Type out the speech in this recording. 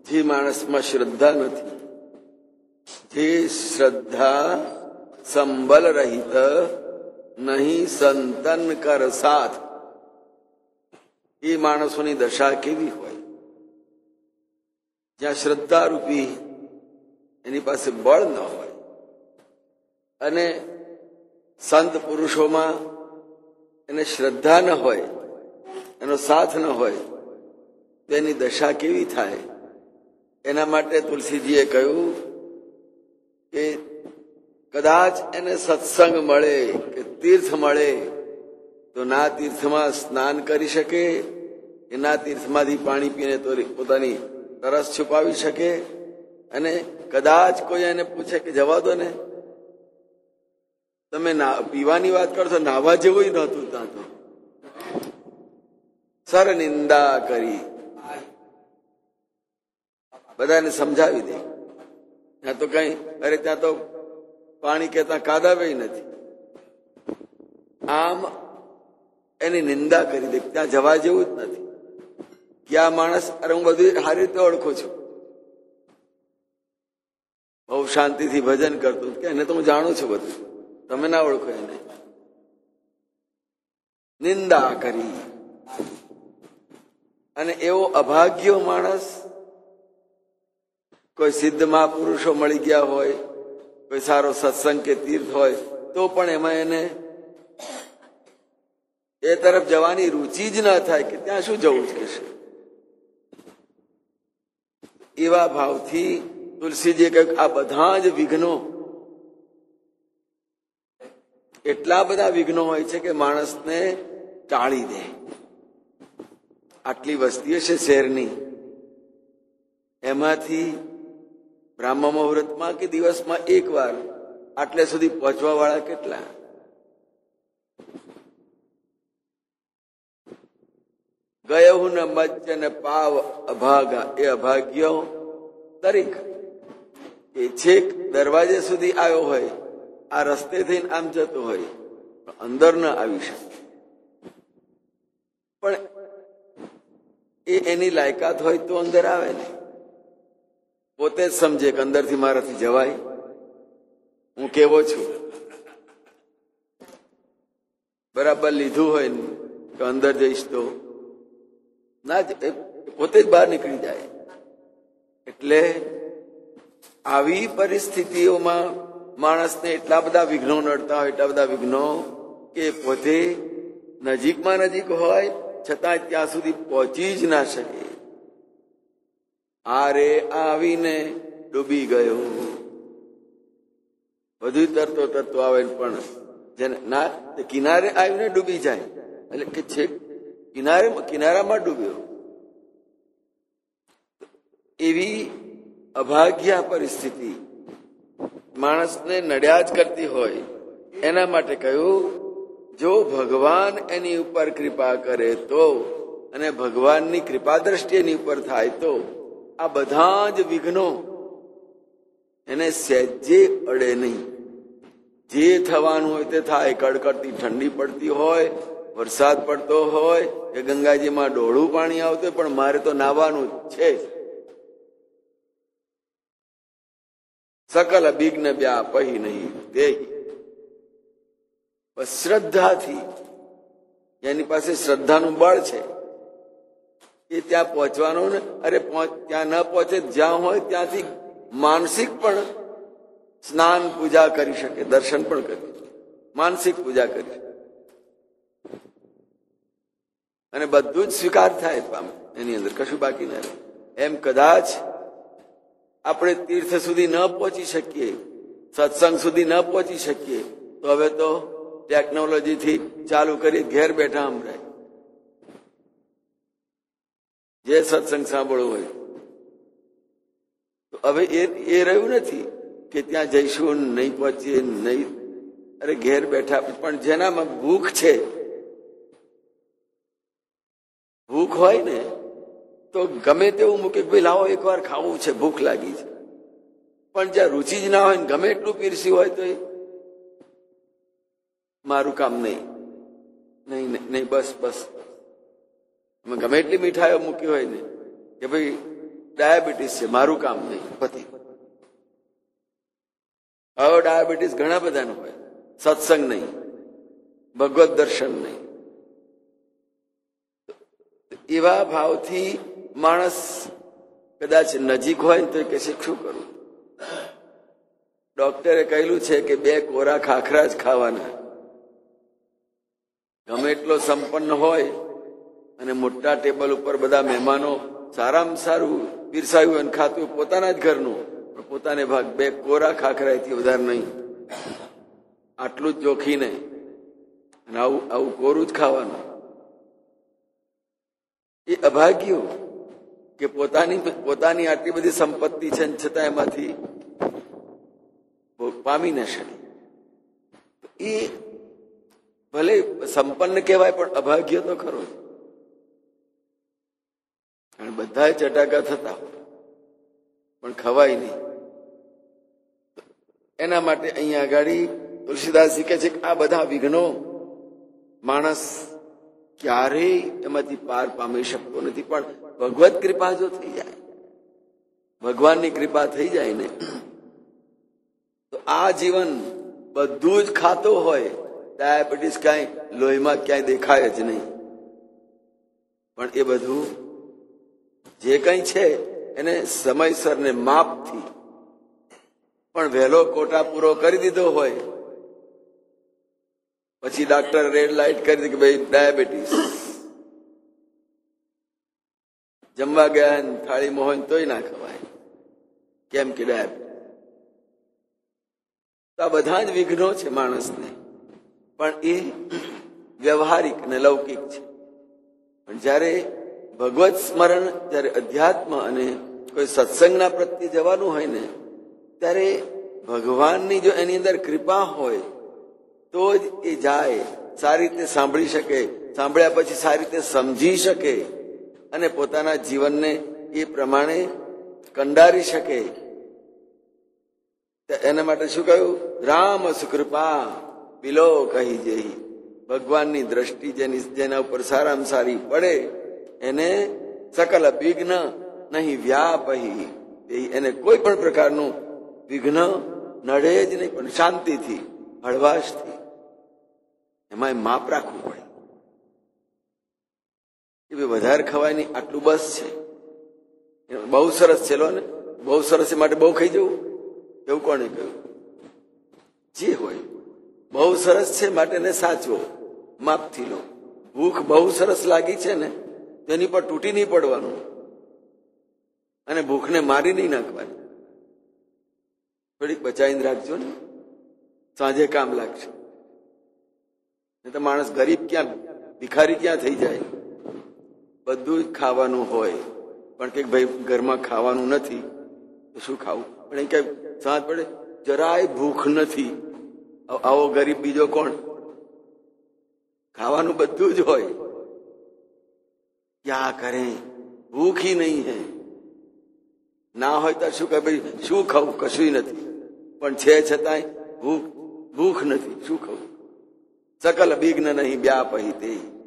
જે માણસમાં શ્રદ્ધા નથી, જે શ્રદ્ધા સંબલ રહિત નહીં સંતન કર સાથ, એ માણસોની દશા કેવી હોય? જ્યાં શ્રદ્ધા રૂપી એની પાસે બળ ન હોય અને સંત પુરુષોમાં એને શ્રદ્ધા ન હોય, એનો સાથ ન હોય, તો એની દશા કેવી થાય? એના માટે તુલસીજીએ કહ્યું કે કદાચ એને સત્સંગ મળે કે તીર્થ મળે તો ના તીર્થમાં સ્નાન કરી શકે, કે ના તીર્થમાંથી પાણી પીને તો પોતાની તરસ છુપાવી શકે, અને કદાચ કોઈ એને પૂછે કે જવા દો ને, તમે પીવાની વાત કરશો, નાવા જેવું નહોતું ત્યાં તો સર નિંદા કરી બધાને સમજાવી દે. ત્યાં તો કઈ અરે ત્યાં તો પાણી કેતા કાદાવે નથી, આમ એની નિંદા કરી દે. ત્યાં જવા જેવું જ નથી. ક્યાં માણસ, અરે હું બધું સારી રીતે ઓળખું છું, બહુ શાંતિથી ભજન કરતું કે એને તો હું જાણું છું બધું, તમે ના ઓળખો એને. નિંદા કરી. અને એવો અભાગ્યો માણસ, કોઈ સિદ્ધ મહાપુરુષો મળી ગયા હોય, કોઈ સારો સત્સંગ કે તીર્થ હોય, તો પણ એમાં એને એ તરફ જવાની રુચિ જ ના થાય કે ત્યાં શું જવું જ કહેશે. એવા ભાવથી તુલસીજીએ કહ્યું આ બધા જ વિઘ્નો, એટલા બધા વિઘ્નો હોય છે કે માણસને ટાળી દે. આટલી વસ્તી હશે શહેરની, એમાંથી બ્રાહ્મ મુહૂર્તમાં કે દિવસમાં એક વાર આટલે સુધી પહોંચવા વાળા કેટલા? ગયો ન મજ્જ ને પાવ અભાગા, એ અભાગ્યો દરેક એ છેક દરવાજે સુધી આવ્યો હોય, આ રસ્તે થઈને આમ જતો હોય, અંદર ન આવી શકે. પણ એ એની લાયકાત હોય તો અંદર આવે ને, પોતે જ સમજે કે અંદરથી મારાથી જવાય, હું કેવો છું. બરાબર લીધું હોય ને કે અંદર જઈશ તો ના, પોતે જ બહાર નીકળી જાય. એટલે આવી પરિસ્થિતિઓમાં માણસને એટલા બધા વિઘ્નો નડતા હોય, એટલા બધા વિઘ્નો કે પોતે નજીકમાં નજીક હોય છતાં ત્યાં સુધી પહોંચી જ ના શકે. આરે આવીને ડૂબી ગયો. બધું તરતો તરતો આવે પણ જેને ના કિનારે આવીને ડૂબી જાય, એટલે કે છેક કિનારામાં ડૂબ્યો. એવી અભાગ્યા પરિસ્થિતિ માણસને નડ્યા જ કરતી હોય. એના માટે કહ્યું જો ભગવાન એની ઉપર કૃપા કરે તો, અને ભગવાનની કૃપા દ્રષ્ટિ એની ઉપર થાય તો આ બધા જ વિઘ્નો એને સહેજે અડે નહીં. જે થવાનું હોય તે થાય. કડકડતી ઠંડી પડતી હોય, વરસાદ પડતો હોય, કે ગંગાજીમાં ડોળું પાણી આવતું હોય, પણ મારે તો નાવાનું જ છે. સકલ વિઘ્ન વ્યાપહી નહીં તે. શ્રદ્ધાથી, એની પાસે શ્રદ્ધાનું બળ છે, એ ત્યાં પહોંચવાનું ને, અરે ત્યાં ન પહોંચે, જ્યાં હોય ત્યાંથી માનસિક પણ સ્નાન પૂજા કરી શકે, દર્શન પણ કરી, માનસિક પૂજા કરી, અને બધું જ સ્વીકાર થાય પામે, એની અંદર કશું બાકી ના રહે. એમ કદાચ આપણે તીર્થ સુધી ન પહોંચી શકીએ, સત્સંગ સુધી ન પહોંચી શકીએ, તો હવે તો ટેકનોલોજીથી ચાલુ કરી ઘેર બેઠા સંભળાય. જે સત્સંગ સાંભળવું હોય તો હવે એ રહ્યું નથી કે ત્યાં જઈશું નહીં પહોંચીએ નહીં. અરે ઘેર બેઠા, પણ જેનામાં ભૂખ છે, ભૂખ હોય ને તો ગમે તેવું મૂકે, ભાઈ લાવો એકવાર ખાવું છે, ભૂખ લાગી છે. પણ જ્યાં રુચિ જ ના હોય ને ગમે એટલું પીરસી હોય તો એ મારું કામ નહીં, નહીં નહીં, બસ બસ. ગમે એટલી મીઠાઈઓ મૂકી હોય ને કે ભાઈ ડાયાબિટીસ છે, મારું કામ નહીં, પતિ. હવે ડાયાબિટીસ ઘણા બધાનું હોય, સત્સંગ નહીં, ભગવત દર્શન નહીં. એવા ભાવથી માણસ કદાચ નજીક હોય ને તો કે શું કરું? ડોક્ટરે કહેલું છે કે 2 કોરા ખાખરા જ ખાવાના. ગમે એટલો સંપન્ન હોય અને મોટા ટેબલ ઉપર બધા મહેમાનો સારામાં સારું પીરસાયું અને ખાતું પોતાના જ ઘરનું, પણ પોતાને ભાગ 2 કોરા ખાખરાથી વધારે નહીં. આટલું જ જોખીને અને આવું કોરું જ ખાવાનું. એ અભાગ્યો કે પોતાની આટલી બધી સંપત્તિ છે છતાં એમાંથી પામી ન શકે. એ ભલે સંપન્ન કહેવાય પણ અભાગ્ય તો ખરો. અને બધા ચટાકા થતા પણ ખવાય નહીં. એના માટે અહીંયા આગળ તુલસીદાસજી કહે છે કે આ બધા વિઘ્નો માણસ ક્યારેય એમાંથી પાર પામી શકતો નથી. પણ ભગવત કૃપા જો થઈ જાય, ભગવાનની કૃપા થઈ જાય ને, તો આ જીવન બધું જ ખાતો હોય, ડાયાબિટીસ ક્યાંય લોહીમાં ક્યાંય દેખાય જ નહીં. પણ એ બધું જે કંઈ છે એને સમયસર ને માપથી પણ વહેલો કોટા પૂરો કરી દીધો હોય, પછી ડાક્ટર રેડ લાઇટ કરી દીધી કે ભાઈ ડાયાબિટીસ. જમવા ગયા થાળીમાં હોય તોય ના ખવાય, કેમ કે ડાયાબિટીસ. તો આ બધા જ વિઘ્નો છે માણસને, પણ એ વ્યવહારિક અને લૌકિક છે. પણ જયારે ભગવત સ્મરણ, જયારે અધ્યાત્મ અને કોઈ સત્સંગના પ્રત્યે જવાનું હોય ને, ત્યારે ભગવાનની જો એની અંદર કૃપા હોય તો જ એ જાય, સારી રીતે સાંભળી શકે, સાંભળ્યા પછી સારી રીતે સમજી શકે અને પોતાના જીવનને એ પ્રમાણે કંડારી શકે. એના માટે શું કહ્યું? રામ સુકૃપા બિલો કહી જઈ. ભગવાનની દ્રષ્ટિ જેના ઉપર સારામાં સારી પડે એને સકલ વિઘ્ન નહીં વ્યાપહી. એને કોઈ પણ પ્રકારનું વિઘ્ન નડે જ નહીં, પણ શાંતિથી, હળવાશથી. એમાં માપ રાખવું પડે કે વધારે ખવાય નહીં, આટલું બસ છે. બહુ સરસ છે લો ને, બહુ સરસ માટે બહુ ખાઈ જવું, એવું કોણે કહ્યું? જે હોય બહુ સરસ છે માટે ને સાચવો, માપથી લો. ભૂખ બહુ સરસ લાગી છે ને તેની પર તૂટી નહીં પડવાનું અને ભૂખને મારી નહીં નાખવાની. થોડીક બચાવીને રાખજો ને, સાંજે કામ લાગશે. નહીં તો માણસ ગરીબ ક્યાં, ભિખારી ક્યાં થઈ જાય? બધું જ ખાવાનું હોય પણ કે ભાઈ ઘરમાં ખાવાનું નથી તો શું ખાવું? પણ એ કઈ સાંજ પડે જરાય ભૂખ નથી, આવો ગરીબ બીજો કોણ? ખાવાનું બધું જ હોય, ક્યાં કરે? ભૂખ ही નહીં હે. ના હોય તો શું કહે? ભાઈ શું ખાવું? કશું નથી. પણ છે છતાંય ભૂખ નથી, શું ખાવું? સકલ વિઘ્ન નહીં વ્યાપહી તે.